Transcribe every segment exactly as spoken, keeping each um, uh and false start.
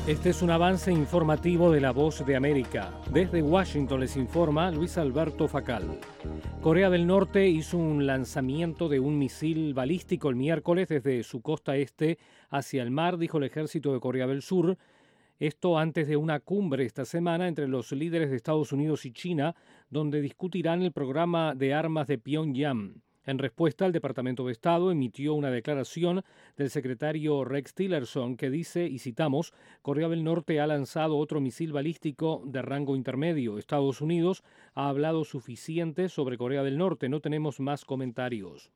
Este es un avance informativo de La Voz de América. Desde Washington les informa Luis Alberto Facal. Corea del Norte hizo un lanzamiento de un misil balístico el miércoles desde su costa este hacia el mar, dijo el ejército de Corea del Sur. Esto antes de una cumbre esta semana entre los líderes de Estados Unidos y China, donde discutirán el programa de armas de Pyongyang. En respuesta, el Departamento de Estado emitió una declaración del secretario Rex Tillerson que dice, y citamos, Corea del Norte ha lanzado otro misil balístico de rango intermedio. Estados Unidos ha hablado suficiente sobre Corea del Norte. No tenemos más comentarios.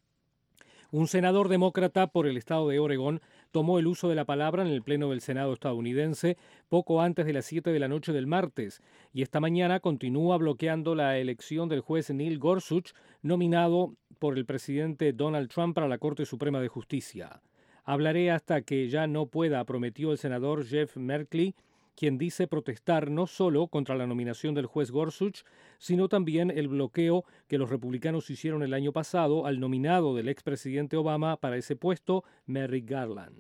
Un senador demócrata por el estado de Oregón tomó el uso de la palabra en el Pleno del Senado estadounidense poco antes de las siete de la noche del martes y esta mañana continúa bloqueando la elección del juez Neil Gorsuch, nominado por el presidente Donald Trump para la Corte Suprema de Justicia. Hablaré hasta que ya no pueda, prometió el senador Jeff Merkley, quien dice protestar no solo contra la nominación del juez Gorsuch, sino también el bloqueo que los republicanos hicieron el año pasado al nominado del expresidente Obama para ese puesto, Merrick Garland.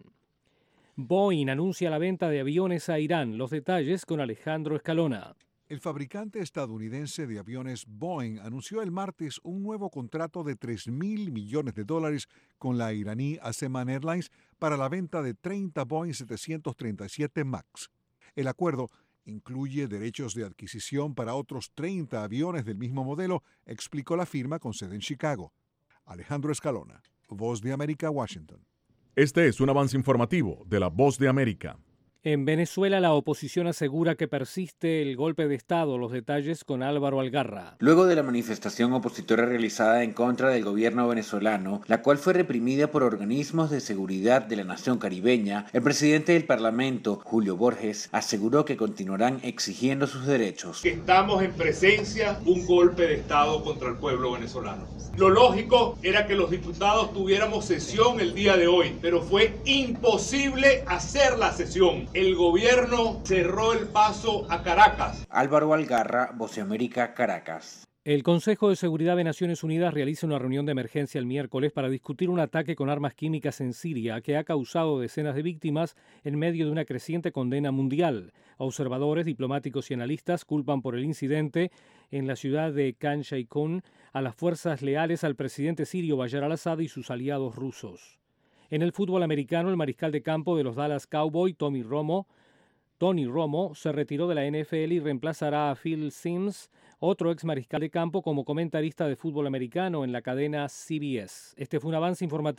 Boeing anuncia la venta de aviones a Irán. Los detalles con Alejandro Escalona. El fabricante estadounidense de aviones Boeing anunció el martes un nuevo contrato de tres mil millones de dólares con la iraní Aseman Airlines para la venta de treinta Boeing setecientos treinta y siete MAX. El acuerdo incluye derechos de adquisición para otros treinta aviones del mismo modelo, explicó la firma con sede en Chicago. Alejandro Escalona, Voz de América, Washington. Este es un avance informativo de la Voz de América. En Venezuela, la oposición asegura que persiste el golpe de Estado. Los detalles con Álvaro Algarra. Luego de la manifestación opositora realizada en contra del gobierno venezolano, la cual fue reprimida por organismos de seguridad de la nación caribeña, el presidente del Parlamento, Julio Borges, aseguró que continuarán exigiendo sus derechos. Estamos en presencia de un golpe de Estado contra el pueblo venezolano. Lo lógico era que los diputados tuviéramos sesión el día de hoy, pero fue imposible hacer la sesión. El gobierno cerró el paso a Caracas. Álvaro Algarra, Voz de América, Caracas. El Consejo de Seguridad de Naciones Unidas realiza una reunión de emergencia el miércoles para discutir un ataque con armas químicas en Siria que ha causado decenas de víctimas en medio de una creciente condena mundial. Observadores, diplomáticos y analistas culpan por el incidente en la ciudad de Khan Sheikhoun a las fuerzas leales al presidente sirio Bashar al-Assad y sus aliados rusos. En el fútbol americano, el mariscal de campo de los Dallas Cowboys, Tommy Romo, Tony Romo, se retiró de la N F L y reemplazará a Phil Simms, otro ex mariscal de campo, como comentarista de fútbol americano en la cadena C B S. Este fue un avance informativo.